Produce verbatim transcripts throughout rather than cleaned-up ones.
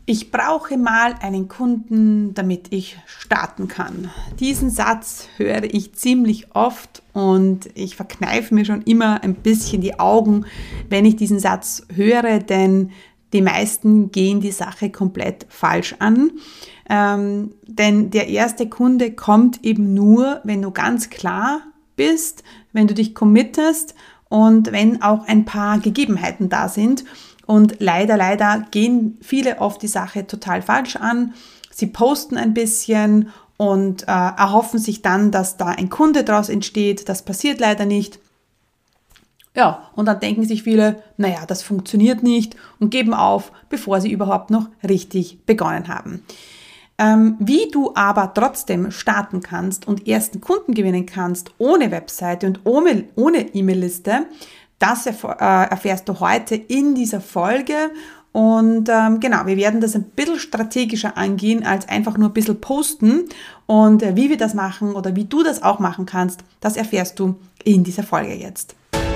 Ich brauche mal einen Kunden, damit ich starten kann. Diesen Satz höre ich ziemlich oft und ich verkneife mir schon immer ein bisschen die Augen, wenn ich diesen Satz höre, denn die meisten gehen die Sache komplett falsch an. Ähm, denn der erste Kunde kommt eben nur, wenn du ganz klar bist, wenn du dich committest und wenn auch ein paar Gegebenheiten da sind. Und leider, leider gehen viele oft die Sache total falsch an. Sie posten ein bisschen und äh, erhoffen sich dann, dass da ein Kunde daraus entsteht. Das passiert leider nicht. Ja, und dann denken sich viele, naja, das funktioniert nicht und geben auf, bevor sie überhaupt noch richtig begonnen haben. Ähm, wie du aber trotzdem starten kannst und ersten Kunden gewinnen kannst, ohne Webseite und ohne, ohne E-Mail-Liste, das erfährst du heute in dieser Folge und ähm, genau, wir werden das ein bisschen strategischer angehen, als einfach nur ein bisschen posten und äh, wie wir das machen oder wie du das auch machen kannst, das erfährst du in dieser Folge jetzt.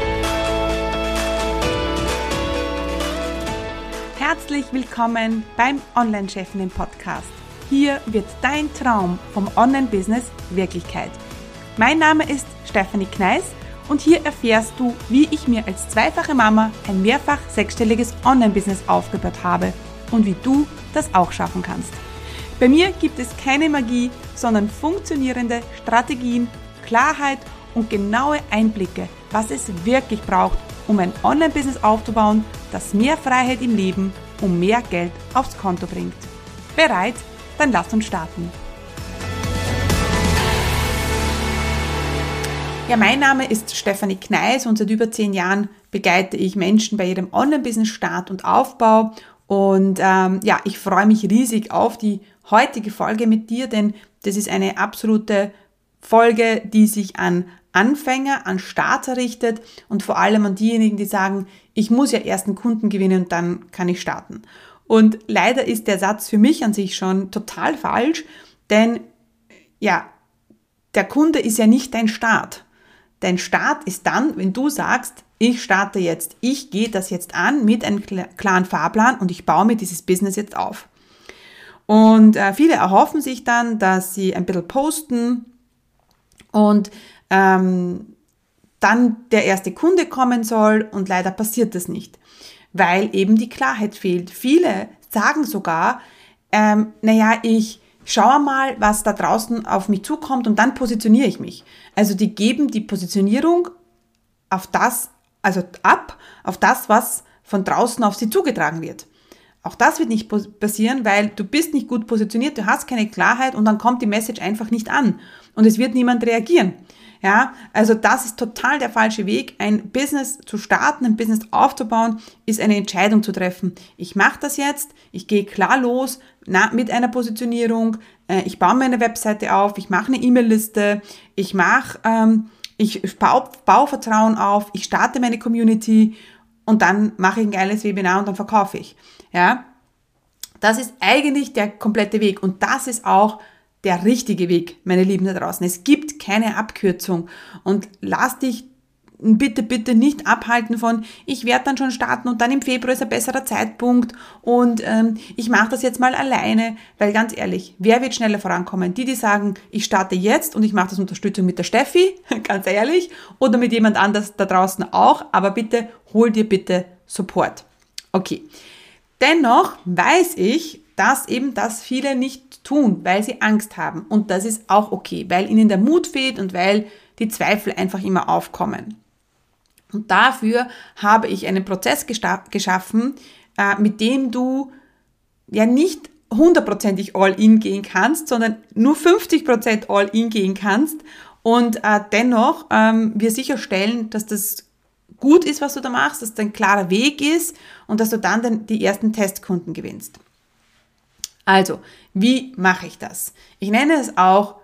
Herzlich willkommen beim Online-Chefinnen-Podcast. Hier wird dein Traum vom Online-Business Wirklichkeit. Mein Name ist Stefanie Kneis. Und hier erfährst du, wie ich mir als zweifache Mama ein mehrfach sechsstelliges Online-Business aufgebaut habe und wie du das auch schaffen kannst. Bei mir gibt es keine Magie, sondern funktionierende Strategien, Klarheit und genaue Einblicke, was es wirklich braucht, um ein Online-Business aufzubauen, das mehr Freiheit im Leben und mehr Geld aufs Konto bringt. Bereit? Dann lass uns starten. Ja, mein Name ist Stefanie Kneis und seit über zehn Jahren begleite ich Menschen bei ihrem Online-Business-Start und Aufbau. Und ähm, ja, ich freue mich riesig auf die heutige Folge mit dir, denn das ist eine absolute Folge, die sich an Anfänger, an Starter richtet und vor allem an diejenigen, die sagen, ich muss ja erst einen Kunden gewinnen und dann kann ich starten. Und leider ist der Satz für mich an sich schon total falsch, denn ja, der Kunde ist ja nicht dein Start. Dein Start ist dann, wenn du sagst, ich starte jetzt, ich gehe das jetzt an mit einem klaren Fahrplan und ich baue mir dieses Business jetzt auf. Und äh, viele erhoffen sich dann, dass sie ein bisschen posten und ähm, dann der erste Kunde kommen soll und leider passiert das nicht, weil eben die Klarheit fehlt. Viele sagen sogar, ähm, naja, ich schau mal, was da draußen auf mich zukommt und dann positioniere ich mich. Also die geben die Positionierung auf das, also ab, auf das, was von draußen auf sie zugetragen wird. Auch das wird nicht passieren, weil du bist nicht gut positioniert, du hast keine Klarheit und dann kommt die Message einfach nicht an und es wird niemand reagieren. Ja, also das ist total der falsche Weg. Ein Business zu starten, ein Business aufzubauen, ist eine Entscheidung zu treffen. Ich mache das jetzt, ich gehe klar los na, mit einer Positionierung, äh, ich baue meine Webseite auf, ich mache eine E-Mail-Liste, ich mache, ähm, ich baue, baue Vertrauen auf, ich starte meine Community und dann mache ich ein geiles Webinar und dann verkaufe ich. Ja, das ist eigentlich der komplette Weg und das ist auch der richtige Weg, meine Lieben da draußen. Es gibt keine Abkürzung und lass dich bitte, bitte nicht abhalten von, ich werde dann schon starten und dann im Februar ist ein besserer Zeitpunkt und ähm, ich mache das jetzt mal alleine, weil ganz ehrlich, wer wird schneller vorankommen? Die, die sagen, ich starte jetzt und ich mache das Unterstützung mit der Steffi, ganz ehrlich, oder mit jemand anders da draußen auch, aber bitte, hol dir bitte Support. Okay, dennoch weiß ich, dass eben das viele nicht tun, weil sie Angst haben. Und das ist auch okay, weil ihnen der Mut fehlt und weil die Zweifel einfach immer aufkommen. Und dafür habe ich einen Prozess geschaffen, äh, mit dem du ja nicht hundertprozentig all-in gehen kannst, sondern nur fünfzig Prozent all-in gehen kannst und äh, dennoch ähm, wir sicherstellen, dass das gut ist, was du da machst, dass das ein klarer Weg ist und dass du dann den, die ersten Testkunden gewinnst. Also, wie mache ich das? Ich nenne es auch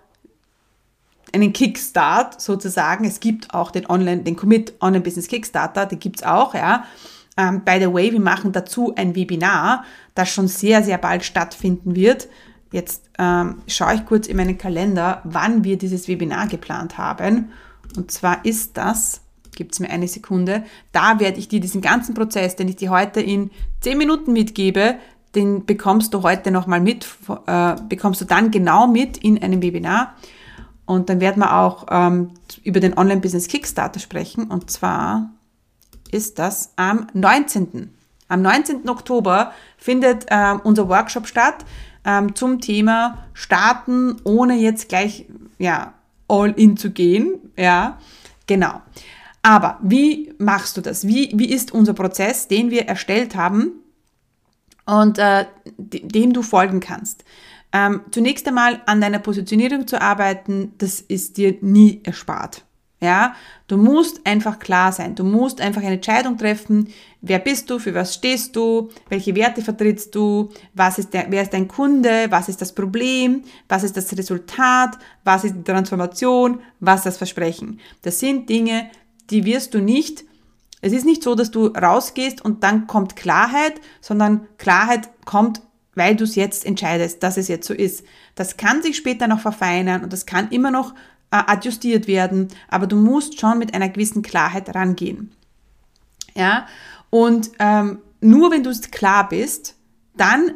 einen Kickstart sozusagen. Es gibt auch den Online, den Commit Online Business Kickstarter, den gibt's auch, ja. Ähm, by the way, wir machen dazu ein Webinar, das schon sehr, sehr bald stattfinden wird. Jetzt ähm, schaue ich kurz in meinen Kalender, wann wir dieses Webinar geplant haben. Und zwar ist das, gibt's mir eine Sekunde, da werde ich dir diesen ganzen Prozess, den ich dir heute in zehn Minuten mitgebe, den bekommst du heute nochmal mit, äh, bekommst du dann genau mit in einem Webinar. Und dann werden wir auch ähm, über den Online-Business Kickstarter sprechen. Und zwar ist das am neunzehnten Am neunzehnten Oktober findet ähm, unser Workshop statt ähm, zum Thema Starten, ohne jetzt gleich ja, all in zu gehen. Ja, genau. Aber wie machst du das? Wie, wie ist unser Prozess, den wir erstellt haben und äh, dem du folgen kannst? Ähm, zunächst einmal an deiner Positionierung zu arbeiten, das ist dir nie erspart. Ja, du musst einfach klar sein. Du musst einfach eine Entscheidung treffen. Wer bist du? Für was stehst du? Welche Werte vertrittst du? Was ist der, wer ist dein Kunde? Was ist das Problem? Was ist das Resultat? Was ist die Transformation? Was ist das Versprechen? Das sind Dinge, die wirst du nicht, es ist nicht so, dass du rausgehst und dann kommt Klarheit, sondern Klarheit kommt, weil du es jetzt entscheidest, dass es jetzt so ist. Das kann sich später noch verfeinern und das kann immer noch äh, adjustiert werden, aber du musst schon mit einer gewissen Klarheit rangehen. Ja, und ähm, nur wenn du klar bist, dann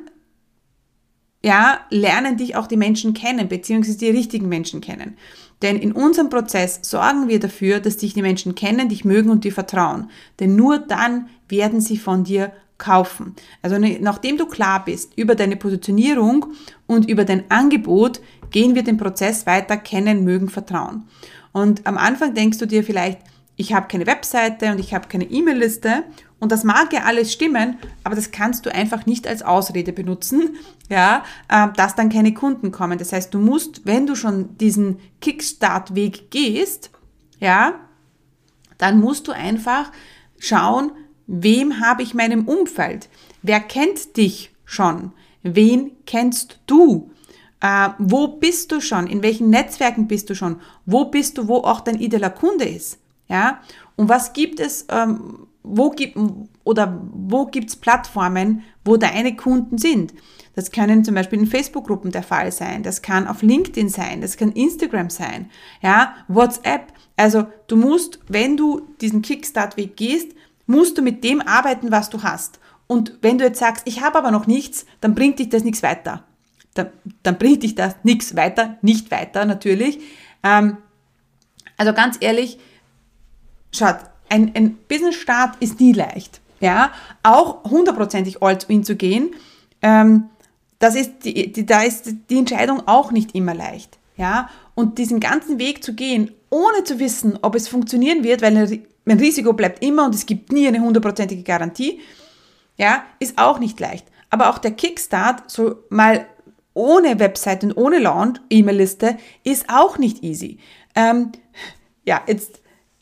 ja, lernen dich auch die Menschen kennen, beziehungsweise die richtigen Menschen kennen. Denn in unserem Prozess sorgen wir dafür, dass dich die Menschen kennen, dich mögen und dir vertrauen. Denn nur dann werden sie von dir kaufen. Also nachdem du klar bist über deine Positionierung und über dein Angebot, gehen wir den Prozess weiter, kennen, mögen, vertrauen. Und am Anfang denkst du dir vielleicht, ich habe keine Webseite und ich habe keine E-Mail-Liste und das mag ja alles stimmen, aber das kannst du einfach nicht als Ausrede benutzen, ja, äh, dass dann keine Kunden kommen. Das heißt, du musst, wenn du schon diesen Kickstart-Weg gehst, ja, dann musst du einfach schauen, wem habe ich in meinem Umfeld? Wer kennt dich schon? Wen kennst du? Äh, wo bist du schon? In welchen Netzwerken bist du schon? Wo bist du, wo auch dein idealer Kunde ist? Ja, und was gibt es, ähm, wo gibt, oder wo gibt's Plattformen, wo deine Kunden sind? Das können zum Beispiel in Facebook-Gruppen der Fall sein, das kann auf LinkedIn sein, das kann Instagram sein, ja, WhatsApp. Also du musst, wenn du diesen Kickstart-Weg gehst, musst du mit dem arbeiten, was du hast. Und wenn du jetzt sagst, ich habe aber noch nichts, dann bringt dich das nichts weiter. Dann, dann bringt dich das nichts weiter, nicht weiter natürlich. Ähm, also ganz ehrlich, schaut, ein, ein Business-Start ist nie leicht. Ja, auch hundertprozentig all-in zu gehen, ähm, das ist die, die, da ist die Entscheidung auch nicht immer leicht. Ja, und diesen ganzen Weg zu gehen, ohne zu wissen, ob es funktionieren wird, weil ein Risiko bleibt immer und es gibt nie eine hundertprozentige Garantie, ja, ist auch nicht leicht. Aber auch der Kickstart, so mal ohne Website und ohne Launch, E-Mail-Liste, ist auch nicht easy. Ähm, ja, jetzt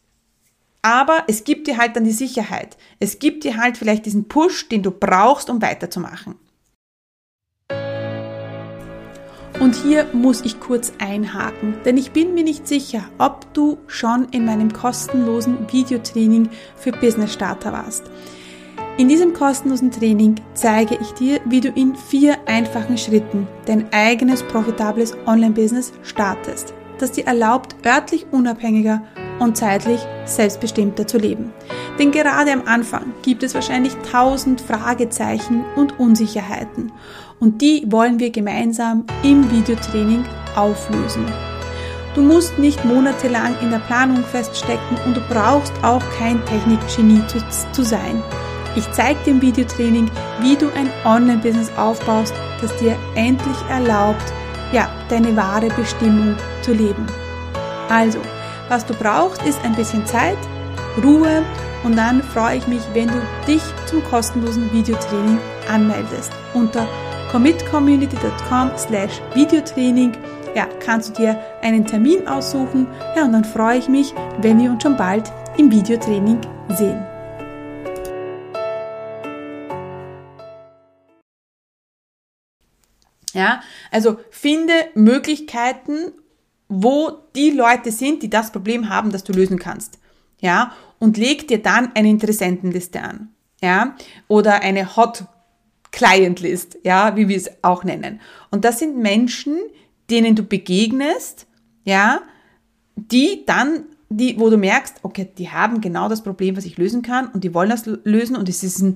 Aber es gibt dir halt dann die Sicherheit. Es gibt dir halt vielleicht diesen Push, den du brauchst, um weiterzumachen. Und hier muss ich kurz einhaken, denn ich bin mir nicht sicher, ob du schon in meinem kostenlosen Videotraining für Business Starter warst. In diesem kostenlosen Training zeige ich dir, wie du in vier einfachen Schritten dein eigenes profitables Online-Business startest, das dir erlaubt, örtlich unabhängiger und zeitlich selbstbestimmter zu leben. Denn gerade am Anfang gibt es wahrscheinlich tausend Fragezeichen und Unsicherheiten und die wollen wir gemeinsam im Videotraining auflösen. Du musst nicht monatelang in der Planung feststecken und du brauchst auch kein Technikgenie zu, zu sein. Ich zeige dir im Videotraining, wie du ein Online-Business aufbaust, das dir endlich erlaubt, ja, deine wahre Bestimmung zu leben. Also, was du brauchst, ist ein bisschen Zeit, Ruhe und dann freue ich mich, wenn du dich zum kostenlosen Videotraining anmeldest. Unter commitcommunity.com slash Videotraining ja, kannst du dir einen Termin aussuchen ja, und dann freue ich mich, wenn wir uns schon bald im Videotraining sehen. Ja, also finde Möglichkeiten, wo die Leute sind, die das Problem haben, das du lösen kannst. Ja, und leg dir dann eine Interessentenliste an. Ja, oder eine Hot Client List, ja, wie wir es auch nennen. Und das sind Menschen, denen du begegnest, ja, die dann, die, wo du merkst, okay, die haben genau das Problem, was ich lösen kann und die wollen das lösen und es ist ein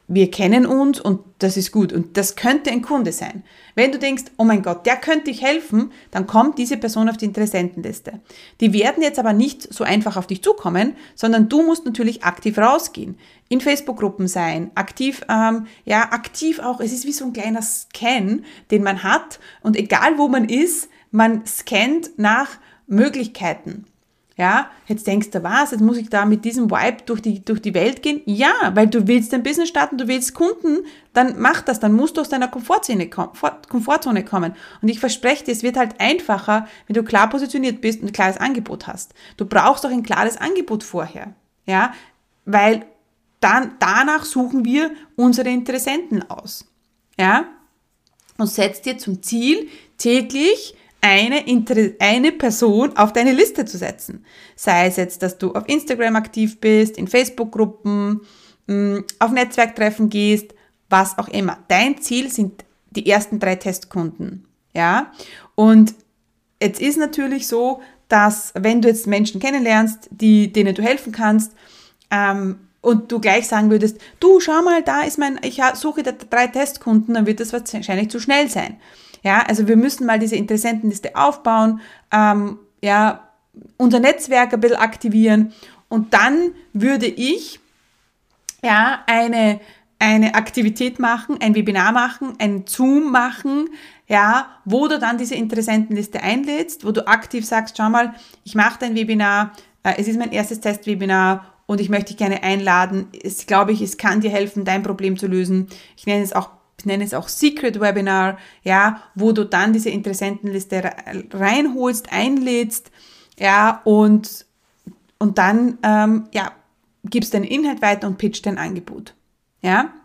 wir kennen uns und das ist gut und das könnte ein Kunde sein. Wenn du denkst, oh mein Gott, der könnte ich helfen, dann kommt diese Person auf die Interessentenliste. Die werden jetzt aber nicht so einfach auf dich zukommen, sondern du musst natürlich aktiv rausgehen, in Facebook-Gruppen sein, aktiv, ähm, ja, aktiv auch, es ist wie so ein kleiner Scan, den man hat und egal wo man ist, man scannt nach Möglichkeiten. Ja, jetzt denkst du, was, jetzt muss ich da mit diesem Vibe durch die, durch die Welt gehen? Ja, weil du willst dein Business starten, du willst Kunden, dann mach das, dann musst du aus deiner Komfortzone, Komfortzone kommen. Und ich verspreche dir, es wird halt einfacher, wenn du klar positioniert bist und ein klares Angebot hast. Du brauchst auch ein klares Angebot vorher, ja, weil dann, danach suchen wir unsere Interessenten aus, ja, und setzt dir zum Ziel, täglich Eine, eine Person auf deine Liste zu setzen. Sei es jetzt, dass du auf Instagram aktiv bist, in Facebook-Gruppen, auf Netzwerktreffen gehst, was auch immer. Dein Ziel sind die ersten drei Testkunden. Ja? Und jetzt ist natürlich so, dass wenn du jetzt Menschen kennenlernst, die, denen du helfen kannst, ähm, und du gleich sagen würdest, du, schau mal, da ist mein, ich suche drei Testkunden, dann wird das wahrscheinlich zu schnell sein. Ja, also wir müssen mal diese Interessentenliste aufbauen, ähm, ja, unser Netzwerk ein bisschen aktivieren und dann würde ich ja eine, eine Aktivität machen, ein Webinar machen, ein Zoom machen, ja, wo du dann diese Interessentenliste einlädst, wo du aktiv sagst, schau mal, ich mache dein Webinar, äh, es ist mein erstes Testwebinar und ich möchte dich gerne einladen. Ich glaube ich, es kann dir helfen, dein Problem zu lösen. Ich nenne es auch Ich nenne es auch Secret Webinar, ja, wo du dann diese Interessentenliste reinholst, einlädst, ja, und, und dann, ähm, ja, gibst deinen Inhalt weiter und pitchst dein Angebot, ja.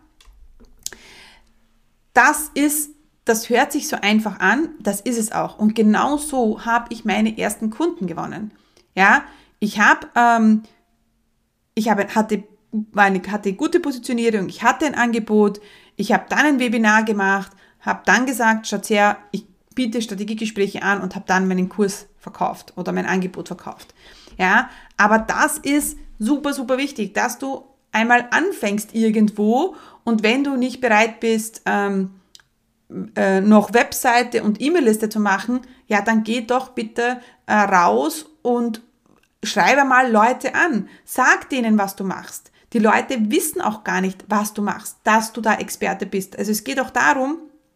Das ist, das hört sich so einfach an, das ist es auch. Und genau so habe ich meine ersten Kunden gewonnen, ja. Ich habe, ähm, ich habe, hatte, hatte gute Positionierung, ich hatte ein Angebot, ich habe dann ein Webinar gemacht, habe dann gesagt, schaut her, ich biete Strategiegespräche an und habe dann meinen Kurs verkauft oder mein Angebot verkauft. Ja, aber das ist super, super wichtig, dass du einmal anfängst irgendwo und wenn du nicht bereit bist, ähm, äh, noch Webseite und E-Mail-Liste zu machen, ja, dann geh doch bitte äh, raus und schreibe mal Leute an. Sag denen, was du machst. Die Leute wissen auch gar nicht, was du machst, dass du da Experte bist. Also es geht auch darum,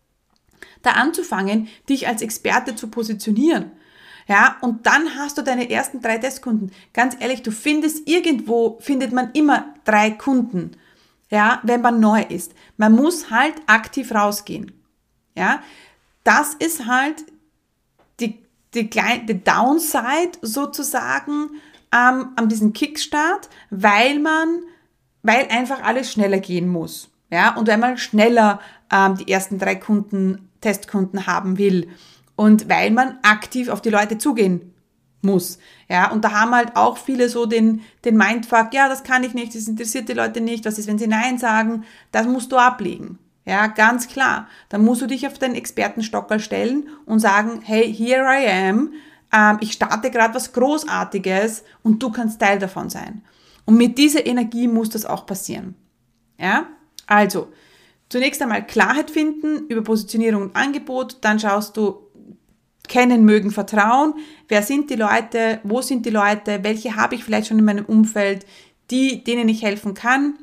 da anzufangen, dich als Experte zu positionieren. Ja, und dann hast du deine ersten drei Testkunden. Ganz ehrlich, du findest irgendwo, findet man immer drei Kunden, ja, wenn man neu ist. Man muss halt aktiv rausgehen. Ja, das ist halt die, die, kleine, die Downside sozusagen ähm, an diesem Kickstart, weil man weil einfach alles schneller gehen muss, ja, und weil man schneller ähm, die ersten drei Kunden, Testkunden haben will und weil man aktiv auf die Leute zugehen muss, ja, und da haben halt auch viele so den, den Mindfuck, ja, das kann ich nicht, das interessiert die Leute nicht, was ist, wenn sie Nein sagen, das musst du ablegen, ja, ganz klar, dann musst du dich auf den Expertenstockerl stellen und sagen, hey, here I am, ähm, ich starte gerade was Großartiges und du kannst Teil davon sein. Und mit dieser Energie muss das auch passieren. Ja? Also, zunächst einmal Klarheit finden über Positionierung und Angebot, dann schaust du, kennen, mögen, vertrauen, wer sind die Leute, wo sind die Leute, welche habe ich vielleicht schon in meinem Umfeld, die, denen ich helfen kann.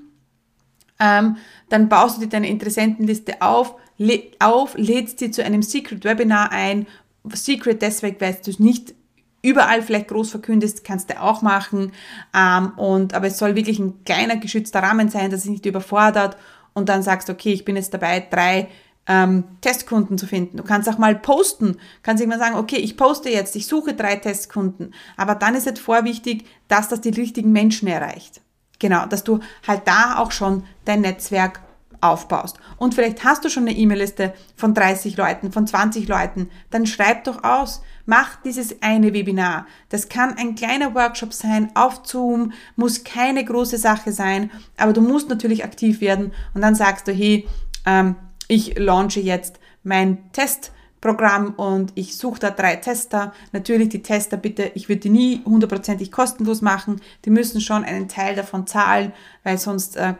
Ähm, dann baust du dir deine Interessentenliste auf, le- auf, lädst sie zu einem Secret Webinar ein. Secret deswegen, weil du es nicht überall vielleicht groß verkündest, kannst du auch machen, ähm, und, aber es soll wirklich ein kleiner, geschützter Rahmen sein, dass es nicht überfordert und dann sagst, okay, ich bin jetzt dabei, drei ähm, Testkunden zu finden. Du kannst auch mal posten, kannst irgendwann sagen, okay, ich poste jetzt, ich suche drei Testkunden, aber dann ist es vorwichtig, dass das die richtigen Menschen erreicht. Genau, dass du halt da auch schon dein Netzwerk aufbaust. Und vielleicht hast du schon eine E-Mail-Liste von dreißig Leuten, von zwanzig Leuten, dann schreib doch aus, mach dieses eine Webinar. Das kann ein kleiner Workshop sein, auf Zoom, muss keine große Sache sein, aber du musst natürlich aktiv werden und dann sagst du, hey, ähm, ich launche jetzt mein Testprogramm und ich suche da drei Tester. Natürlich die Tester bitte, ich würde die nie hundertprozentig kostenlos machen, die müssen schon einen Teil davon zahlen, weil sonst äh,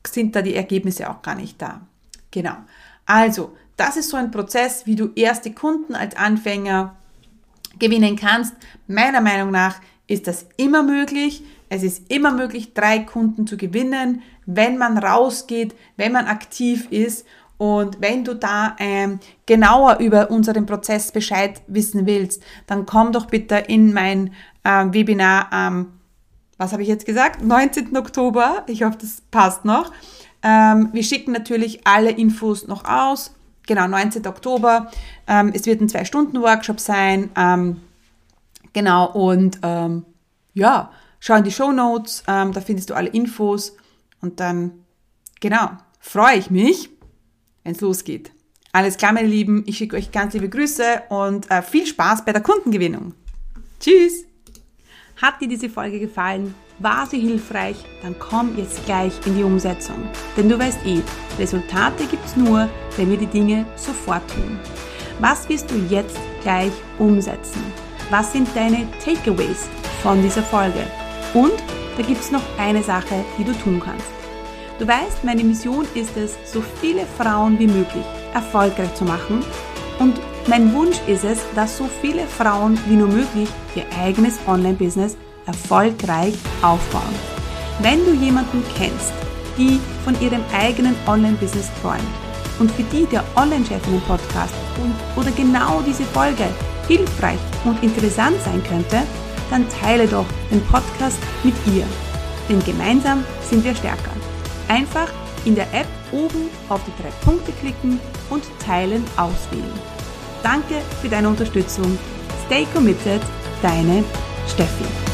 sind da die Ergebnisse auch gar nicht da. Genau. Also, das ist so ein Prozess, wie du erste Kunden als Anfänger gewinnen kannst. Meiner Meinung nach ist das immer möglich. Es ist immer möglich, drei Kunden zu gewinnen, wenn man rausgeht, wenn man aktiv ist. Und wenn du da ähm, genauer über unseren Prozess Bescheid wissen willst, dann komm doch bitte in mein ähm, Webinar am, was habe ich jetzt gesagt, neunzehnten Oktober. Ich hoffe, das passt noch. Ähm, wir schicken natürlich alle Infos noch aus. Genau, neunzehnten Oktober. Ähm, es wird ein Zwei-Stunden-Workshop sein. Ähm, genau, und ähm, ja, schau in die Shownotes, ähm, da findest du alle Infos. Und dann, genau, freue ich mich, wenn es losgeht. Alles klar, meine Lieben, ich schicke euch ganz liebe Grüße und äh, viel Spaß bei der Kundengewinnung. Tschüss! Hat dir diese Folge gefallen? War sie hilfreich? Dann komm jetzt gleich in die Umsetzung. Denn du weißt eh, Resultate gibt's nur, wenn wir die Dinge sofort tun. Was wirst du jetzt gleich umsetzen? Was sind deine Takeaways von dieser Folge? Und da gibt's noch eine Sache, die du tun kannst. Du weißt, meine Mission ist es, so viele Frauen wie möglich erfolgreich zu machen. Und mein Wunsch ist es, dass so viele Frauen wie nur möglich ihr eigenes Online-Business erfolgreich aufbauen. Wenn du jemanden kennst, die von ihrem eigenen Online-Business träumt und für die der Online-Chefinnen-Podcast und oder genau diese Folge hilfreich und interessant sein könnte, dann teile doch den Podcast mit ihr. Denn gemeinsam sind wir stärker. Einfach in der App oben auf die drei Punkte klicken und Teilen auswählen. Danke für deine Unterstützung. Stay committed, deine Steffi.